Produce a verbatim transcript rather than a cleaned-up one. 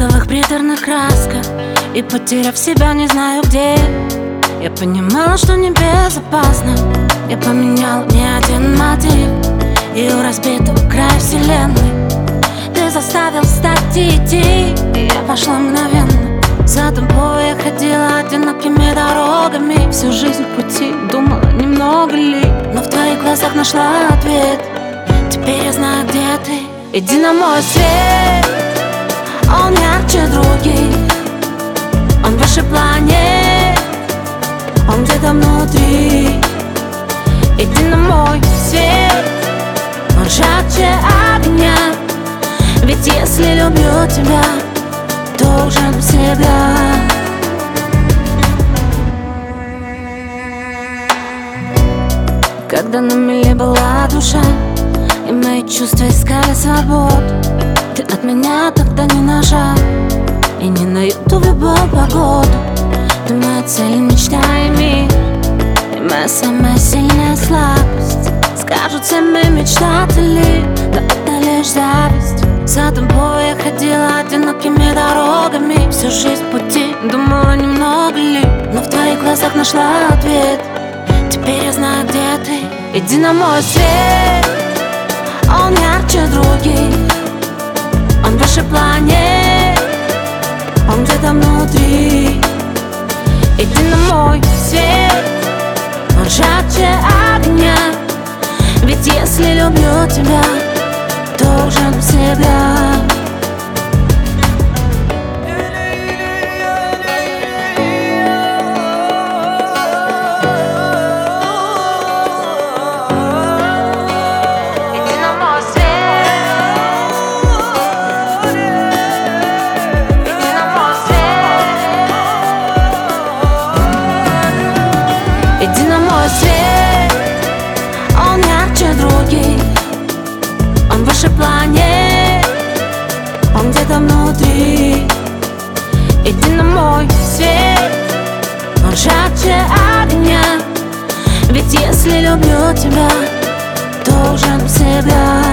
розовых приторных красках, и, потеряв себя, не знаю где. Я понимала, что небезопасно. Я поменял не один мотив, и у разбитого края вселенной ты заставил встать и идти. И я пошла мгновенно. За тобой я ходила одинокими дорогами, всю жизнь в пути, думала, немного ли, но в твоих глазах нашла ответ. Теперь я знаю, где ты. Иди на мой свет, он ярче других, он выше планет, он где-то внутри. Иди на мой свет, он жарче огня, ведь если люблю тебя, то уже навсегда. Когда на мели была душа, и мои чувства искали свободу, ты от меня тогда не на и не на ютуб любую погоду. Ты моя цель, мечта и мир, и моя самая сильная слабость. Скажут все мы мечтатели, но это лишь зависть. За тобой я ходила одинокими дорогами, всю жизнь в пути, думала, немного ли, но в твоих глазах нашла ответ. Теперь я знаю, где ты. Иди на мой свет, он ярче других, он выше планет, он где-то внутри. Иди на мой свет, он жарче огня, ведь если люблю тебя, то уже навсегда. Иди на мой свет, он ярче других, он выше планет, он где-то внутри. Иди на мой свет, он жарче огня, ведь если люблю тебя, то уже навсегда.